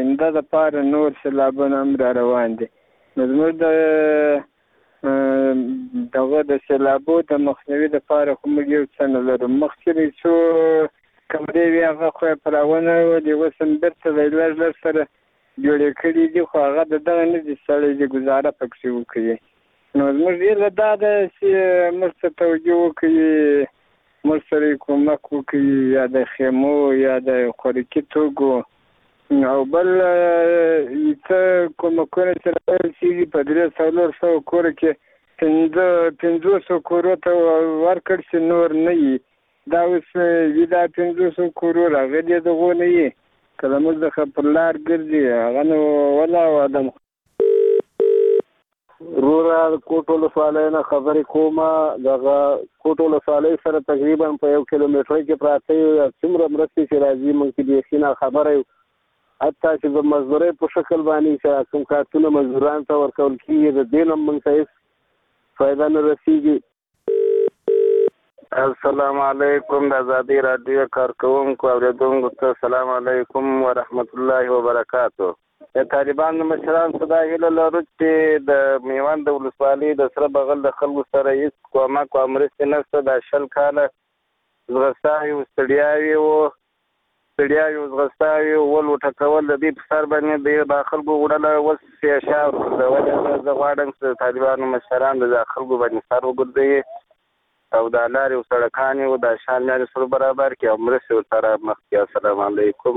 آینده دپاره نور سیلابونه هم را روان دي. نو زموږ دغه د سیلابو د مخنیوي دپاره خو موږ یو څه نه لرو. مخکې څو کمرې وي هغه خو یې پراونه ولې اوس هم بېرته لږ سره جوړې کړي دي، خو هغه د دغه نه دي سړی د ګزاره پکښې وکړي. نو زموږ هیله دا ده چې موږ ته توجه وکړي، موږ سره کومک وکړي، یا د خیمو یا د خوراکي توکو او بل څه کومکونه چې راویل شوي په 300 کورو کې 500 کورو ته ورکړ شي، نور نه وي. دا اوس وي دا 500 کورو راغلي دغو نه وي، که زموږ څخه پر لار ګرځي هغه نو ولاړ ادم. وروره د کوټ ولسوالۍ نه خبرې کومه. دغه کوټ ولسوالۍ سره تقریبا په 1 کیلومتر کې پراته یو، څومره مرستې چې راځي موږ کې بیخي ناخبره یو. حتی چې د مزدورۍ په شکل باندې چې کوم کارتونه مزدورانو ته ورکول کېږي د دې نه موږ ته هېڅ فایده نه رسېږي. السلام علیکم. د ازادۍ راډیو کارکوونکو اورېدونکو ته السلام علیکم ورحمت الله وبرکاتو. د طالبانو مشرانو ته دا هیله لرو چې د میوند د ولسوالۍ د سره بغل د خلکو سره هېڅ کومک او مرستې نشته. دا 20 کاله ځغستاوي و ستړیاوي ځغستاوي ول وټکول د دې په سر باندې د خلکو وړله اوس شا ولې زه غواړم چې د طالبانو مشران د خلکو باندې سر وګرځوي او دا لارې او سړکانې او دا شان لارې سره برابر کړي او مرستې ورسره مخ کړي. السلام علیکم.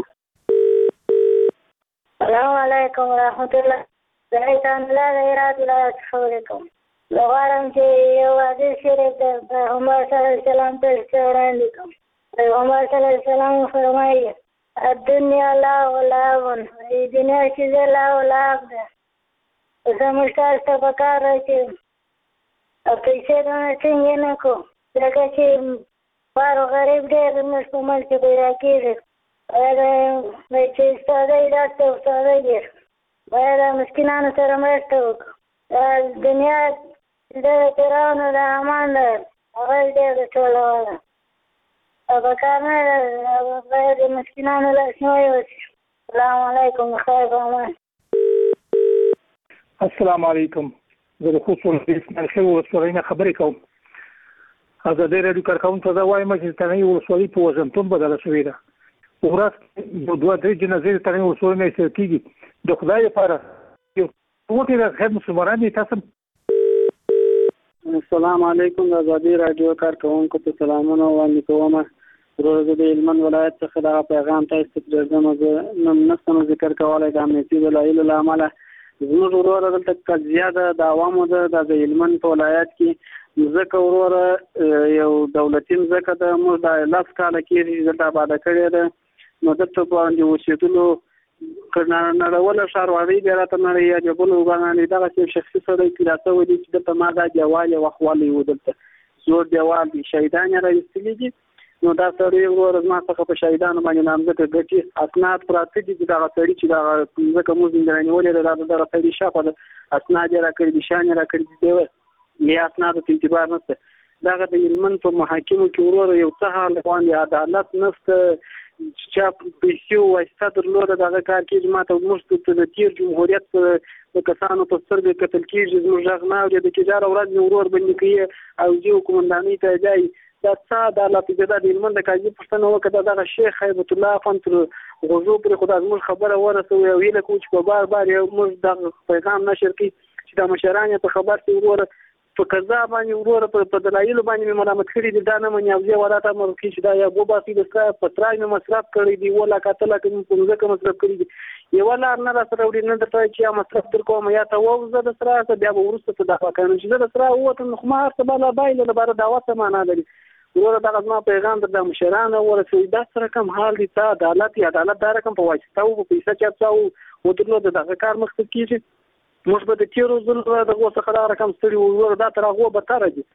السلام علیکم ورحمت الله. زه ایتان الله د هرات ولایت خبرې کوم. زه غواړم چې یو حدیث شریف د پیغمبر صلی الله علیه وسلم ته وړاندې کړم. پیغمبر صلی الله علیه وسلم فرمایي الدنیا لهو ولعب، دنیا چې ده لهو ولعب ده. زموږ تاسو ته پکار ده چې پیسې دونه څنګه نه کړو، ځکه چې بار غریب ډېر زموږ په منځ کې پیدا کېږي. باید چې استادۍ داسې استادۍ ډېر باید مسکینانو سره مرسته وکړو. دنیا د پیرانو د امان ده، هغه ډېر د ټولوله او پکار نه ده، باید د مسکینانو لاسنیوی وشي. السلام علیکم. خیر په امان. السلام علیکم. زه د خوست ولسوالۍ اسماعیل خیل ولسوالۍ نه خبرې کوم. ازادۍ راډیو کارکوونکو ته زه وایم چې تڼۍ ولسوالۍ په وزنتون بدله شوې ده. په ورځ یو 2-3 جنازې د تڼۍ ولسوالۍ نه ایستل کېږي. د خدای لپاره یو وکړئ د خیر مسلمانان دي تاسو. السلام علیکم. د ازادۍ راډیو کارکوونکو ته سلامونه وړاندې کوم. ورور زه د هلمند ولایت څخه دغه پیغام تاسو ته پرېږدم. زه نشم ذکر کولی د امنیتي دلایلو له امله. زموږ وروره دلته قضیه ده د عوامو ده. د هلمند په ولایت کې مځکه وروره یو دولتي مځکه ده. موږ د 10 کاله کېږي چې دلته آباده کړې ده. نو دلته باندې اوسېدلو نړوله ښاروالۍ بیا راته نړۍ یا جبلو وګڼلې دغسې یو شخصي سړی پیدا شوی دی چې دلته ما دا دیوال یې وخوالی و، دلته زوړ دیوال دی، شهیدان یې راایستلي دي. نو دا سړی وروره زما څخه په شهیدانو باندې نامځکه ګټي اسناد پراته دي چې دغه سړي چې دغه مځکه موږ رانیولې ده دغه سړي شاخه ده اسناد یې راکړي دي، شیان یې راکړي دي، بیا اسنادو ته اعتبار نشته. دغه د هلمند په محاکمو کې وروره یو څه حال باندې عدالت نشته. چا پیسې واسطه درلوده دغه کار کېږي. ما ته موږ ته د تېر جمهوریت د کسانو په سترګې کتل کېږي. زموږ غږ نه اورېده چې هره ورځ مې ورور بندي کوي او ځي قومندانۍ ته ځي. دا څه عدالت دی؟ دا د هلمند د قاضي پوښتنه وکړه دغه شیخ هیبت الله افغان تر غوږو پورې خو دا زموږ خبره ورسوي او هیله کوو چې په بار بار یو موږ دغه پیغام نشر کړي چې دا مشران یې په خبر شي وروره په قضا باندې وروره په دلایلو باندې مې ملامت کړي دي. دا نه مني او زه ولات امر کوي چې دا یو بوباسي د سره په ترای مې مصرف کړی دی ولا کتل کوم په ځکه مصرف کړی دی. یو لار نه را سره وړي نه درته چې یا مصرف تر کوم یا ته ووزه د سره بیا به ورسته ته دغه کوي چې د سره وته خو ما هر څه بل بایل د بار دعوت معنا لري. وروره دغه زما پیغام د مشرانو ورسوي دا سره کوم حال دي ته عدالت دا رقم په واسطه او پیسې چاپاو او درلود دغه کار مخکې کیږي. موږ به د تیرو ځلو دغه څخه دا رقم ستړي وروره دا تر هغه به تر دي.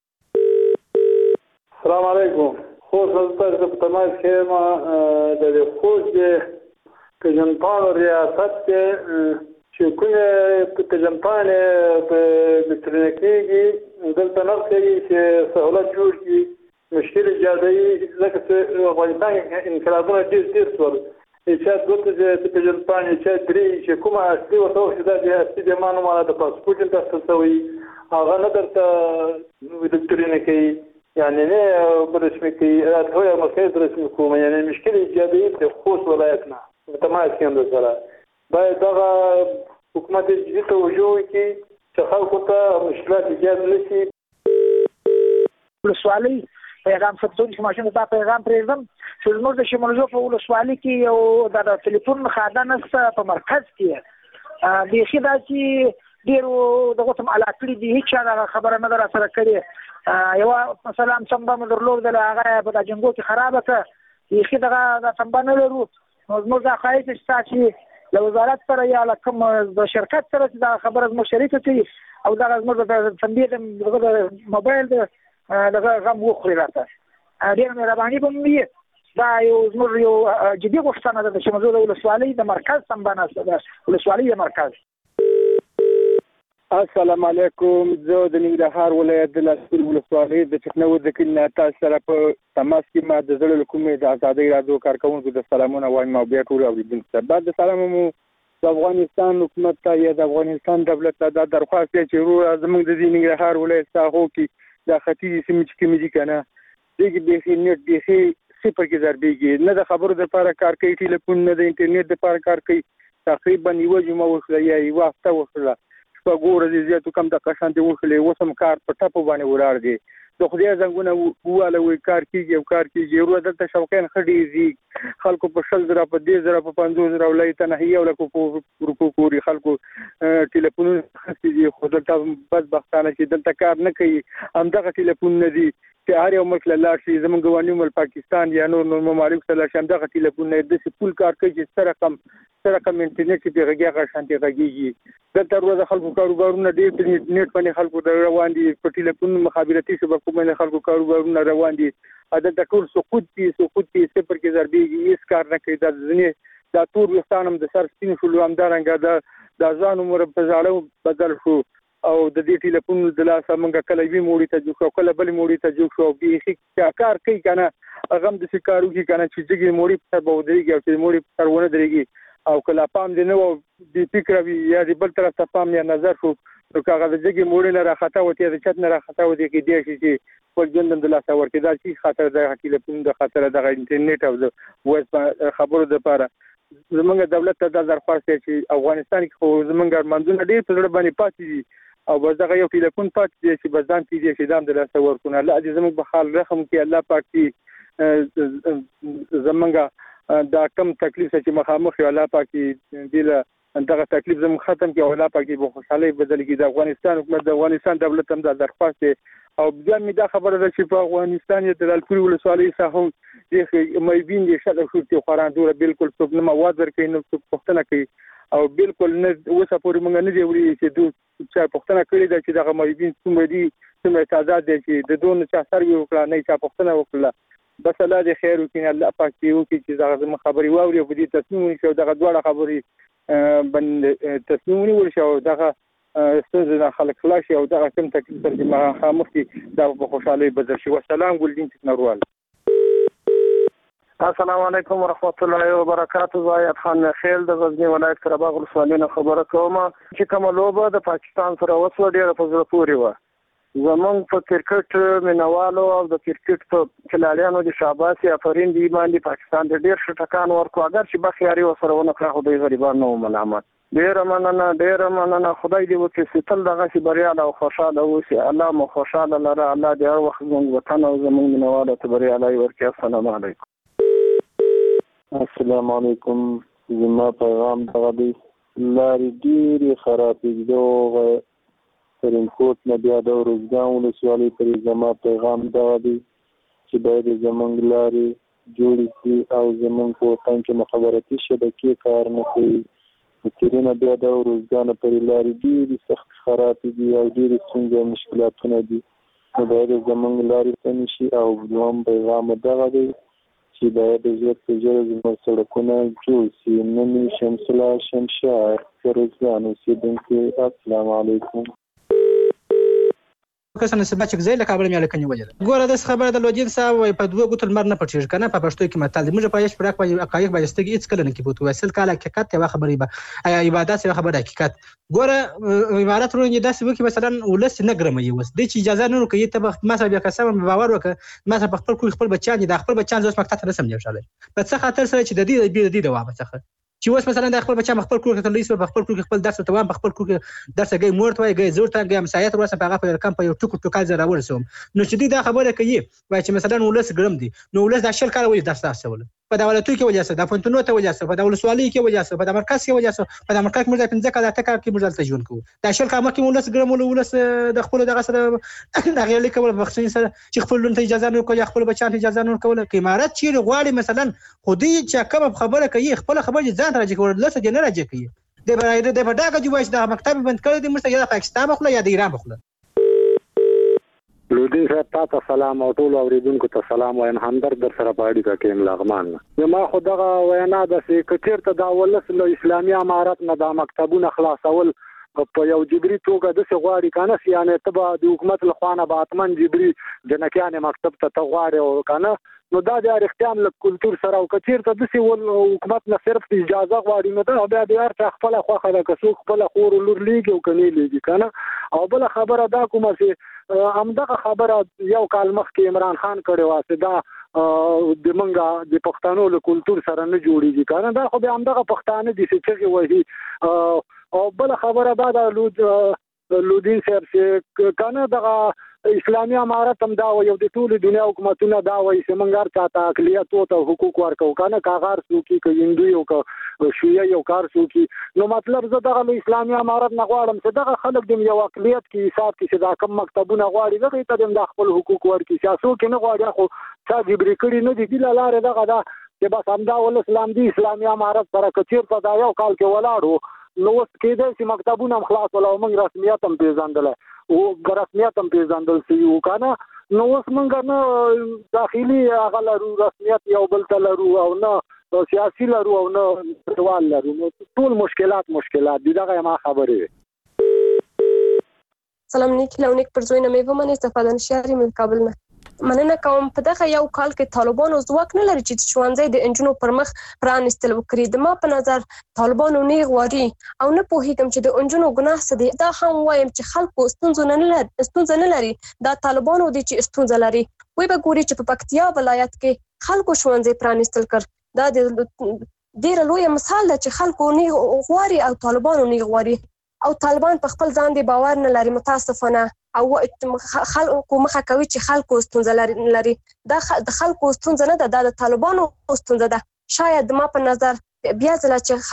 السلام علیکم. خو زه په تماس کې ما د خوست کجنپان ریاست چې کومه کجنپان په مترنکېږي دلته نه کوي چې سہولت جوړ کړي مشکل ایجادوي ځکه چې افغانستان انقلابونه ډېر شول. چې دوته چې په جن پانی چې درې چې کومه اصلي وته چې دا اصلي د مانو مال د پاسپورت ته تسوي هغه نه درته دکتورینه کوي يعني نه برسمي كي هو مركز رسمي كوما يعني مشكلة إيجابية في خوص ولايتنا متماسك عند الصلاة بعد دغا حكومات الجديدة وجوه كي تخلقت مشكلات إيجاب نسي ولسوالي پیغام ثبتون چې ماشین ته پیغام پرېږدم چې زموږ د شمالجو په ولسوالي کې یو د ټلیفون خاده نشته په مرکز کې بیخي دا چې ډېرو دغه تم علاقې دي هیڅ چا خبره نه در سره کړې یو مثلا څنګه مې درلود هغه په جنګو کې خراب کړ بیخي دغه څنګه نه لرو زموږ د خایي چې له وزارت سره یا له کوم د شرکت سره دا خبره زموږ شریکه کوي او دا زموږ د تنبیه د موبایل دغه غم وخوري راته ډېر مهرباني به مې دا یو زموږ یو جدي غوښتنه ده چې موږ د ولسوالۍ د مرکز سمبانه ده ولسوالۍ د مرکز. السلام علیکم. زه د ننګرهار ولایت د لاسپور ولسوالۍ د ټکنو د کلي تاسو سره په تماس کې ما د زړه کومې د آزادۍ رادیو کارکونکو د سلامونه وایم او بیا ټول اوریدونکو ته بعد سلام مو د افغانستان حکومت ته یا د افغانستان دولت ته د درخواست چې زموږ د ننګرهار ولایت ساحو کې د ختیځ سیمې چې کومې دي کنه دغه بیخي نت بیخي صفر کې ضربېږي نه د خبرو لپاره کار کوي ټلیفون نه د انټرنیټ لپاره کار کوي تقریبا یو جمعه وشله یا یو هفته وشله په ګوره دې زیاتو کم د قشان دی وشله وسم کار په ټاپو باندې ولاړ دی د خدای زنګونه واله وی کار کیږي او کار کیږي ورو دلته شوقین خډيږي خلکو په 10,000 په 10,000 په 15,000 ولایت نه هي ولکو په روپو پوری خلکو ټلیفون خسي خو دلته بس بختانه چې دلته کار نه کوي همدغه ټلیفون نه دي چې هر یو ملک له شي زمونږ ګوانیو مل پاکستان یا نور ممالک سره همدغه ټلیفون نه د سپول کار کوي چې سره کم انټرنیټ په غږی غشانتي غږیږي دلته ورو د خلکو کاروبارونه ډېر په نت باندې خلکو روان دي په ټلیفون مخابراتي شبکو باندې خلکو کاروبارونه روان دي عادت ټول سقوط دي صفر کې ضربېږي هیڅ کار نه کوي د ځنې دا تور وستانم د سر سپین شو همدارنګه د ځان عمر په ځاړو بدل شو او د دې ټلیفون د لاسه منګه کله وی موړی ته جو کله بل موړی ته جو شو بیخي کار کوي کنه هغه د شکارو کې کنه چې دغه موړی په بودريږي او چې موړی په ورونه درېږي او کله پام دې نو د فکر وی یا د بل طرف ته پام یا نظر شو نو هغه د دغه موړی نه راخته وته د چت نه راخته وته کې دی چې په ژوند د لاسه ورته دا چې خاطر د ټلیفون د خاطر د انټرنیټ او د وایس خبرو لپاره زمونږ دولت ته د درخواست چې افغانستان کې خو زمونږ ارمانونه ډېر په لړ باندې پاتې دي او بس دغه یو ټلیفون پاتې دی چې بس ځان پیږي چې دام د لاسه ورکونه الله دې زموږ په حال رحم کې الله پاک دې زمونږ دا کم تکلیف چې مخامخ یو الله پاک دې دغه تکلیف زموږ ختم کې او الله پاک دې په خوشحالي بدل کړي د افغانستان حکومت د افغانستان دولت هم د درخواست او بیا مې دا خبره ده چې په افغانستان یې د لالپوري ولسوالۍ ساحو دې مېبین دې شاله شو چې خوران دوره بالکل څوک نه مواد ورکوي نو څوک پوښتنه کوي او بالکل نه اوسه پورې موږ نه دی وړي چې دوی چې پوښتنه کړې ده چې دغه مېبین څومره دي څومره تعداد دي چې د دوه چا سر یو کړه نه چا پوښتنه وکړه بس الله دې خیر وکړي الله پاک دې وکړي چې دغه زموږ خبري واوري او دې تصمیم ونیسي دغه دواړه خبري باندې تصمیم ونیول شي او دغه ستاسو خلک خلاص او دغه کوم تکلیف چې ما خامخي دا په خوشاله بدل شي والسلام ګلدین تکنروال. السلام علیکم ورحمت الله وبرکاته. زاید خان خیل د غزنی ولایت قرهباغ ولسوالۍ نه خبره کوم چې کومه لوبه د پاکستان سره وسوه ډیره په زړه پورې وه زمونږ په کرکټ مینوالو او د کرکټ په کھلاړیانو د شاباسي افرین دی باندې پاکستان د ډیر ښه ټکان ورکو اگر چې بخیاري وسره ونه کړه خو د غریبانو نو ملامت ډیر مننه خدای دې وکړي چې تل دغه شي بریاله او خوشاله اوسي الله مو خوشاله لره الله دې هر وخت زموږ وطن او زموږ مینوالو ته بریاله ورکړي. السلام علیکم. السلام علیکم. زما پیغام دغه دی لارې ډېرې خرابې دغه ترینکوټ نه بیا د روزګان ولسوالۍ پورې زما پیغام دغه دی چې باید زموږ لارې جوړې کړي او زموږ په وطن کې مخابراتي شبکې کار نه کوي تیرونه بیا د روزګان پورې لارې ډېرې سخت خرابې دي او ډېرې ستونزې او مشکلاتونه دي نو باید زموږ لارې سمې شي او دویم پیغام دغه دی چې باید ژر په ژر زموږ سړکونه جوړ شي. نن شمس الله شمشاد روزګان اوسېدونکی. السلام علیکم. کسانه سبا چې زې له کابل مې لکنی وجه ګوره د خبره د لوجین صاحب وای په دوه ګوتل مر نه پټیږي کنه په پښتو کې متل دی موږ په یش پرک په حقایق باندې هیڅ کله نه کې بوت وسل کاله حقیقت ته خبرې به عبادت څه خبره حقیقت ګوره عبارت ورونې داسې وکي مثلا ولس نه ګرمي وس د چې اجازه نه کوي ته ما صاحب قسم باور وکړه ما صاحب خپل بچان د خپل بچان زوس مکتب ته رسم جوړ په څه خاطر سره چې د دې دوام څخه چې اوس مثلا د خپل بچا خپل کور ته لیس په خپل کور خپل درس ته وام خپل کور درس گئی مورت وای گئی زور ته گئی مسایت ورسره په هغه کم په یو ټکو زره ورسوم نو چې دې دا خبره کوي وای چې مثلا ولس ګرم دي نو ولس د شل کال وای درس تاسول په دولتو کې وجه سره د فونټونو ته وجه سره په دولت سوالي کې وجه سره په مرکز کې وجه سره په مرکز کې موږ 15 کال ته کې موږ ته ژوند کوو د شل کال مخکې ولس ګرم ولس د خپل دغه سره د غیر لیکول بخښنې سره چې خپل لون ته اجازه نه کوي خپل بچان ته اجازه نه کوي کې امارات چې غواړي مثلا خودي چې کوم خبره کوي خپل خبره ځان راځي کول لته نه راځي کوي د بډاګه جوړ د مکتب بند کړی د مرسته یا پاکستان بخله یا د ایران بخله لودین صاحب تاسو سلام او ټول اوریدونکو ته سلام وایم همدرد در سره پاړی کا کېم لغمان ما خدغه وینا د سکرټر ته دا ولس له اسلامي امارات نه د مکتبونو خلاصول په یو جبري توګه د سغواړي کنه یعنی تبع د حکومت له خوانه باتمن جبري جنکیان مکتب ته تغواړي او کنه نو دا د اختیام له کلچر سره او کچیر ته د حکومت نه صرف اجازه غواړي نو دا بیا د هر خپل خوخه د کسو خپل خور لور لیږي او کني لیږي کنه او بل خبره دا کومه چې همدغه خبره یو کال مخکې عمران خان کړي واسه دا د منګه د پښتنو له کلچر سره نه جوړیږي کنه دا خو به همدغه پښتانه دي چې وایي او بل خبره دا د لودین صاحب چې کنه دغه اسلامي امارت هم دا یو د ټول دنیا حکومتونه دا وایي چې منګار چاته اقلیت او حقوق ورکو کنه کاغار سوکي ک هندو یو ک شیعه یو کار سوکي نو مطلب زه دغه اسلامي امارت نه غواړم چې دغه خلک د یو اقلیت کې حساب کې چې دا کم مکتبونه غواړي دغه ته د خپل حقوق ورکي سیاسو کې نه غواړي خو څا جبري کړي نه دي د لارې دغه دا چې بس همدا ول اسلام دی اسلامي امارت سره کچیر ته دا یو کال کې ولاړو نو اوس کېدای چې مکتبونه خلاص ولا موږ رسمیت هم پیژندل او رسمیت هم پیژندل سی یو کنه نو اوس موږ نه داخلي هغه لرو رسمیت یو بل ته لرو او نه سیاسي لرو او نه ټول لرو نو ټول مشکلات دي دغه ما خبره سلام نیک لونیک پر زوینه مې ومنه استفاده نشاري من کابل نه مننه کوم په دغه یو کال کې طالبانو ځواک نه لري چې ښوونځي د انجونو پر مخ پرانستل وکړي د ما په نظر طالبانو نه غواړي او نه پوهیږم چې د انجونو ګناه څه دی دا هم وایم چې خلکو ستونزه نه لري دا طالبانو دي چې ستونزه لري وای به ګوري چې په پکتیا ولایت کې خلکو ښوونځي پرانستل کړ دا د ډیر لوی مثال ده چې خلکو نه غواړي او طالبانو نه غواړي او طالبان په خپل ځان دی باور نه لري متاسفانه او خلکو مخه کوي چې خلکو ستونزه لري دا د خلکو ستونزه نه ده د طالبانو ستونزه ده شاید ما په نظر بیا ځله چې